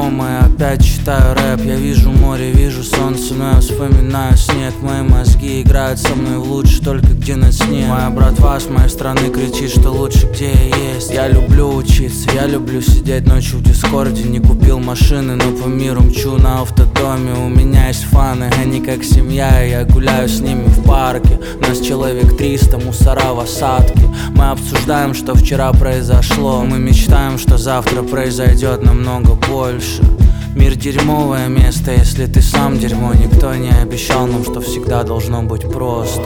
дома и опять читаю рэп. Я вижу море, вижу солнце, но я вспоминаю снег. Мои мозги играют со мной в лучше только где на сне. Моя братва с моей стороны кричит, что лучше где я есть. Я люблю учиться, я люблю сидеть ночью в дискорде. Не купил машины, но по миру мчу на автодоме. У меня есть фаны, они как семья, и я гуляю с ними в парке. Нас человек 300, мусора в осадке. Мы обсуждаем, что вчера произошло. Мы мечтаем, что завтра произойдет намного больше. Мир дерьмовое место, если ты сам дерьмо. Никто не обещал нам, что всегда должно быть просто.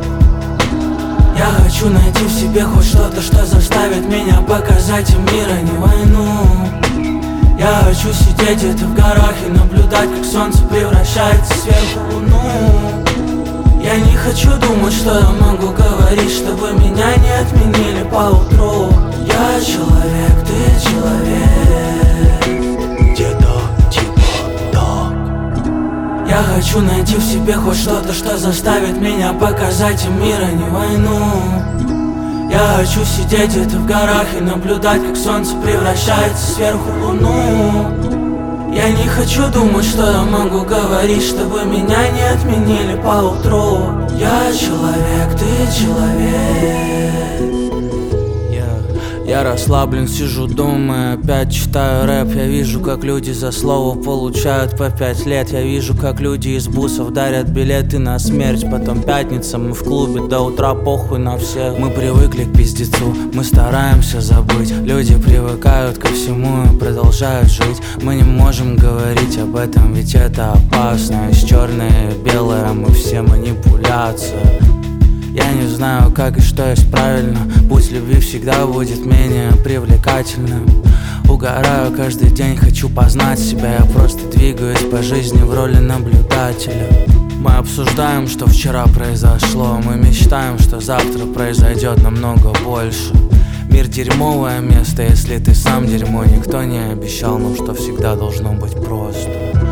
Я хочу найти в себе хоть что-то, что заставит меня показать им мир, а не войну. Я хочу сидеть где-то в горах и наблюдать, как солнце превращается сверху в луну. Я не хочу думать, что я могу говорить, чтобы меня не отменили поутру. Я человек, ты человек, где-то типа так. Я хочу найти в себе хоть что-то, что заставит меня показать им мир, а не войну. Я хочу сидеть где-то в горах и наблюдать, как солнце превращается сверху в луну. Я не хочу думать, что я могу говорить, чтобы меня не отменили поутру. Я человек, ты человек. Я расслаблен, сижу дома и опять читаю рэп. Я вижу, как люди за слово получают по 5 лет. Я вижу, как люди из бусов дарят билеты на смерть. Потом пятница, мы в клубе до утра, похуй на всех. Мы привыкли к пиздецу, мы стараемся забыть. Люди привыкают ко всему и продолжают жить. Мы не можем говорить об этом, ведь это опасно. Есть черное и белое, мы все манипуляция. Я не знаю, как и что есть правильно. Путь любви всегда будет менее привлекательным. Угораю каждый день, хочу познать себя. Я просто двигаюсь по жизни в роли наблюдателя. Мы обсуждаем, что вчера произошло. Мы мечтаем, что завтра произойдет намного больше. Мир дерьмовое место, если ты сам дерьмо. Никто не обещал нам, что всегда должно быть просто.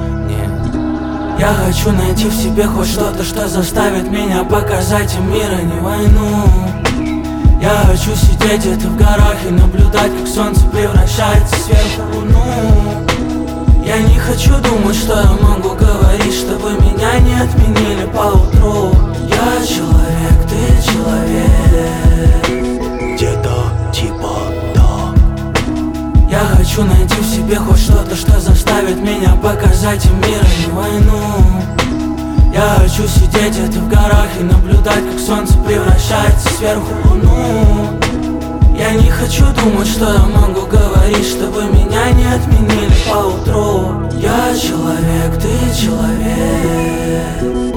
Я хочу найти в себе хоть что-то, что заставит меня показать им мир, а не войну. Я хочу сидеть где-то в горах и наблюдать, как солнце превращается сверху в луну. Я не хочу думать, что я могу говорить, чтобы меня не отменили поутру. Я человек, ты человек, где-то типа так. Я хочу найти в себе хоть что-то, что заставит меня показать им мир, а не войну. Я хочу сидеть где-то в горах и наблюдать, как солнце превращается сверху в луну. Я не хочу думать, что я могу говорить, чтобы меня не отменили поутру. Я человек, ты человек.